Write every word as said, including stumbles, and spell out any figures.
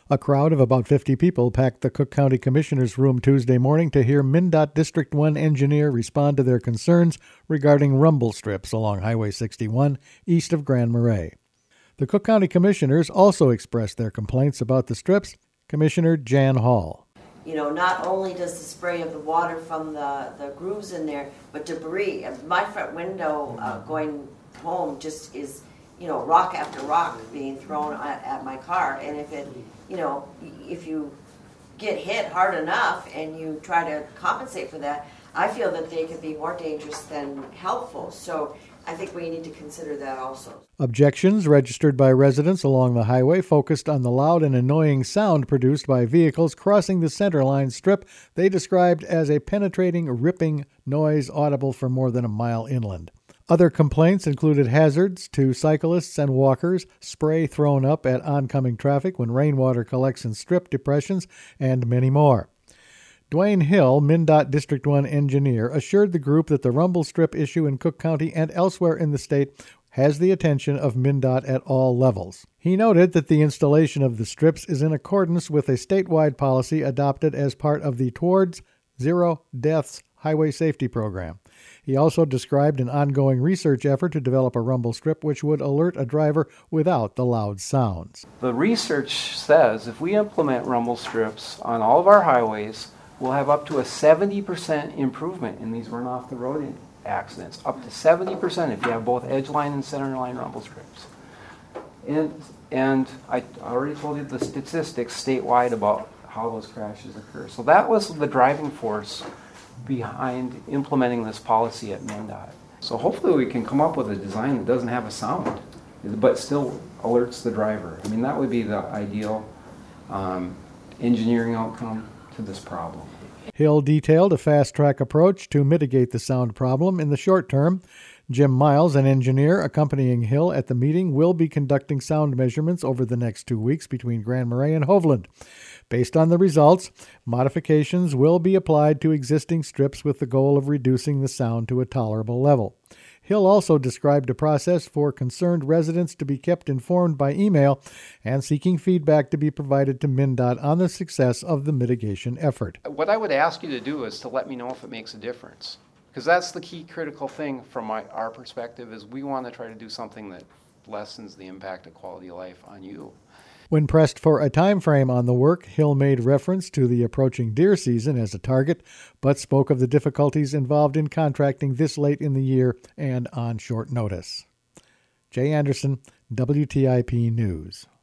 A crowd of about fifty people packed the Cook County Commissioner's room Tuesday morning to hear MnDOT District one engineer respond to their concerns regarding rumble strips along Highway sixty-one east of Grand Marais. The Cook County Commissioners also expressed their complaints about the strips. Commissioner Jan Hall. You know, not only does the spray of the water from the, the grooves in there, but debris. My front window uh, going home just is, you know, rock after rock being thrown at, at my car. And if it, you know, if you get hit hard enough and you try to compensate for that, I feel that they could be more dangerous than helpful. So I think we need to consider that also. Objections registered by residents along the highway focused on the loud and annoying sound produced by vehicles crossing the centerline strip they described as a penetrating, ripping noise audible for more than a mile inland. Other complaints included hazards to cyclists and walkers, spray thrown up at oncoming traffic when rainwater collects in strip depressions, and many more. Dwayne Hill, MnDOT District one engineer, assured the group that the rumble strip issue in Cook County and elsewhere in the state has the attention of MnDOT at all levels. He noted that the installation of the strips is in accordance with a statewide policy adopted as part of the Towards Zero Deaths Highway Safety Program. He also described an ongoing research effort to develop a rumble strip which would alert a driver without the loud sounds. The research says if we implement rumble strips on all of our highways, we'll have up to a seventy percent improvement in these run-off-the-road accidents. Up to seventy percent if you have both edgeline and centerline rumble strips. And, and I already told you the statistics statewide about how those crashes occur. So that was the driving force behind implementing this policy at MnDOT. So hopefully we can come up with a design that doesn't have a sound, but still alerts the driver. I mean, that would be the ideal um, engineering outcome to this problem. Hill detailed a fast-track approach to mitigate the sound problem in the short term. Jim Miles, an engineer accompanying Hill at the meeting, will be conducting sound measurements over the next two weeks between Grand Marais and Hovland. Based on the results, modifications will be applied to existing strips with the goal of reducing the sound to a tolerable level. Hill also described a process for concerned residents to be kept informed by email and seeking feedback to be provided to MnDOT on the success of the mitigation effort. What I would ask you to do is to let me know if it makes a difference, because that's the key critical thing from my, our perspective is we want to try to do something that lessens the impact of quality of life on you. When pressed for a time frame on the work, Hill made reference to the approaching deer season as a target, but spoke of the difficulties involved in contracting this late in the year and on short notice. Jay Anderson, W T I P News.